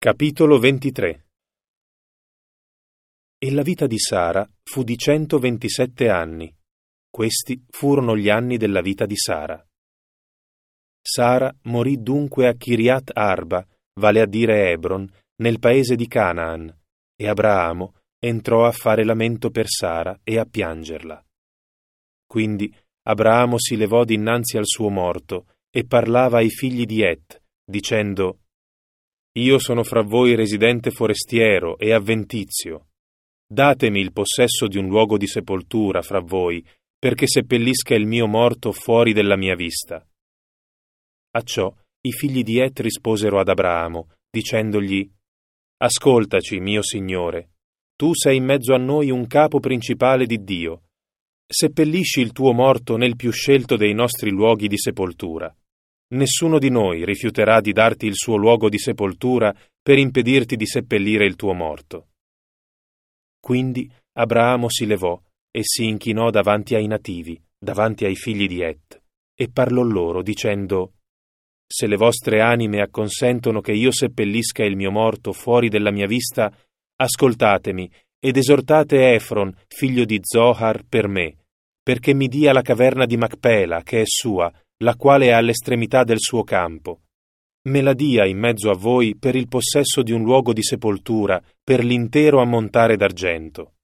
Capitolo 23. E la vita di Sara fu di 127 anni. Questi furono gli anni della vita di Sara. Sara morì dunque a Kiriat Arba, vale a dire Hebron, nel paese di Canaan, e Abramo entrò a fare lamento per Sara e a piangerla. Quindi Abramo si levò dinanzi al suo morto e parlava ai figli di Et, dicendo: Io sono fra voi residente forestiero e avventizio. Datemi il possesso di un luogo di sepoltura fra voi, perché seppellisca il mio morto fuori della mia vista. A ciò i figli di Et risposero ad Abramo, dicendogli: Ascoltaci, mio Signore, tu sei in mezzo a noi un capo principale di Dio. Seppellisci il tuo morto nel più scelto dei nostri luoghi di sepoltura. Nessuno di noi rifiuterà di darti il suo luogo di sepoltura per impedirti di seppellire il tuo morto. Quindi Abramo si levò e si inchinò davanti ai nativi, davanti ai figli di Et, e parlò loro dicendo: Se le vostre anime acconsentono che io seppellisca il mio morto fuori della mia vista, ascoltatemi ed esortate Efron, figlio di Zohar, per me, perché mi dia la caverna di Macpela, che è sua, la quale è all'estremità del suo campo. Me la dia in mezzo a voi per il possesso di un luogo di sepoltura, per l'intero ammontare d'argento.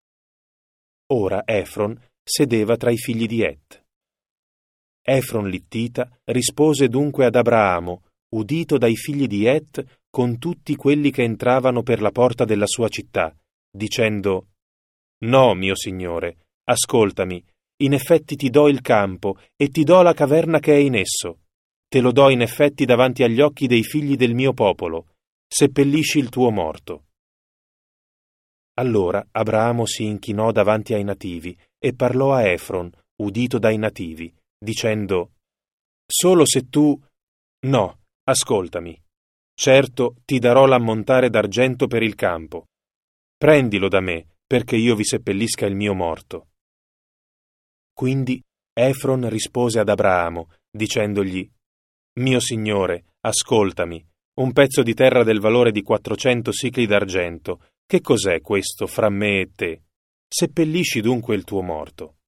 Ora Efron sedeva tra i figli di Et. Efron l'Ittita rispose dunque ad Abramo, udito dai figli di Et con tutti quelli che entravano per la porta della sua città, dicendo: No, mio signore, ascoltami, in effetti ti do il campo e ti do la caverna che è in esso. Te lo do in effetti davanti agli occhi dei figli del mio popolo. Seppellisci il tuo morto. Allora Abramo si inchinò davanti ai nativi e parlò a Efron, udito dai nativi, dicendo: Solo se tu... No, ascoltami. Certo ti darò l'ammontare d'argento per il campo. Prendilo da me, perché io vi seppellisca il mio morto. Quindi Efron rispose ad Abramo, dicendogli: Mio signore, ascoltami, un pezzo di terra del valore di 400 sicli d'argento, che cos'è questo fra me e te? Seppellisci dunque il tuo morto.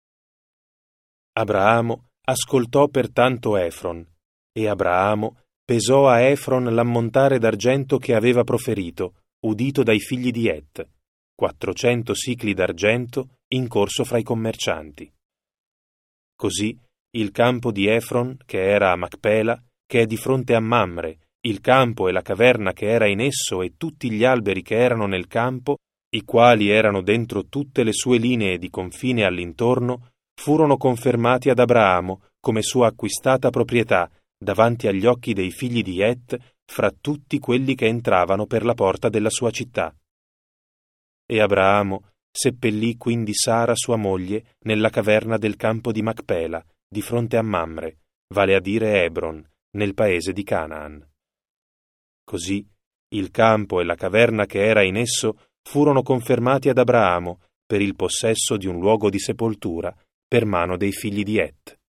Abramo ascoltò pertanto Efron, e Abramo pesò a Efron l'ammontare d'argento che aveva proferito, udito dai figli di Et, 400 sicli d'argento in corso fra i commercianti. Così il campo di Efron, che era a Macpela, che è di fronte a Mamre, il campo e la caverna che era in esso e tutti gli alberi che erano nel campo, i quali erano dentro tutte le sue linee di confine all'intorno, furono confermati ad Abramo come sua acquistata proprietà davanti agli occhi dei figli di Et fra tutti quelli che entravano per la porta della sua città. E Abramo seppellì quindi Sara sua moglie nella caverna del campo di Macpela, di fronte a Mamre, vale a dire Hebron, nel paese di Canaan. Così il campo e la caverna che era in esso furono confermati ad Abramo per il possesso di un luogo di sepoltura per mano dei figli di Et.